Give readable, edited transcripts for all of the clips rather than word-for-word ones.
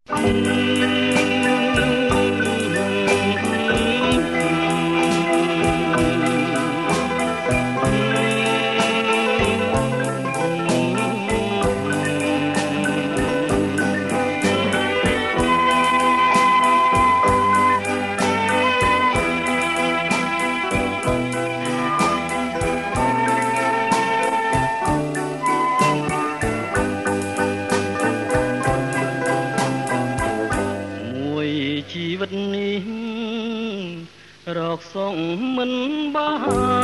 ជីវិតនេះរកសុខមិនបាន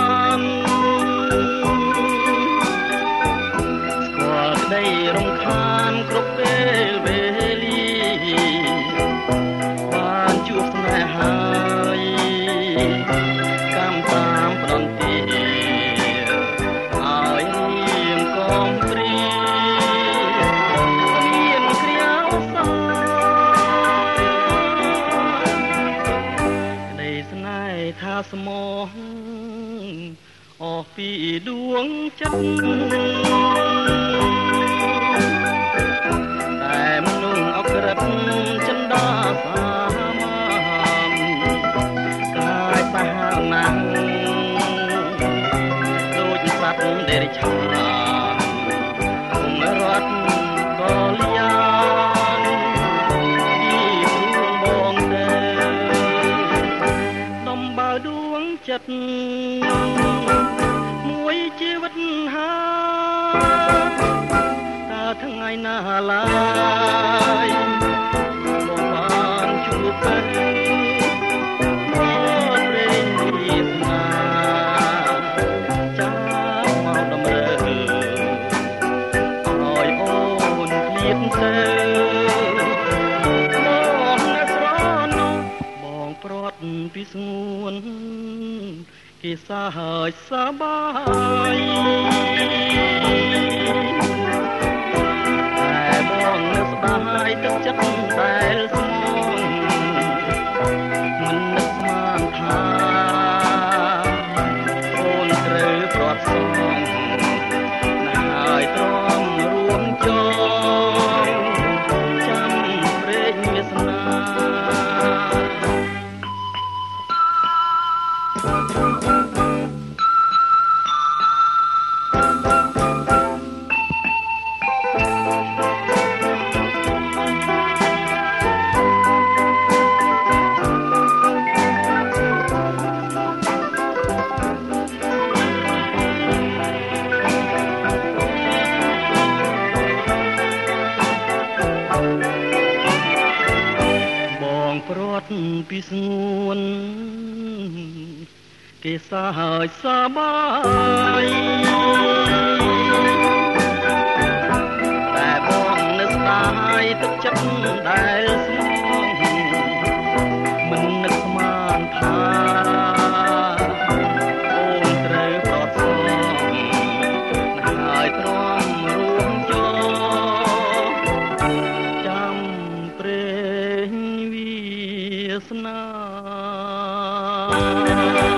ស្គាល់ក្តីរំខានគ្រប់ពេលវេលាបានជួបស្នេហាហើយកម្មតាមផ្ដន្ទាឲ្យរៀងកំព្រាមានគ្រាអសាស្នេហ៍ថាស្មោះអស់ពីដួងចិត្តតែមនុស្សអក្រិតចិន្តាសាមកាយសាហាវណាស់ដូចសត្វដេរឆានគុំរត់កលយាចិត្តមួយជីវិតហើយតើថ្ងៃណាឡើយមកបានជួបទៅព្រេងវាសនាចាំមកតម្រើឲ្យអូនឃ្លាតទៅបងព្រាត់ពីស្ងួនគេសាហើយសបាយតែបងនៅស្ដាយទឹកចិត្តដែលស្មងមិននឹកស្មានថាអូនត្រូវព្រាត់សងណាហើយទ្រាំរួមចងចាំព្រេងវាសនាព្រាត់ពីស្ងួនគេសាហើយសបាយតែបងនៅស្ដាយទឹកចិត្តដែលស្មងមិននឹកស្មានថាអូនត្រូវប្រត់សងហើយទ្រាំរួមចងចាំព្រេងវាសនា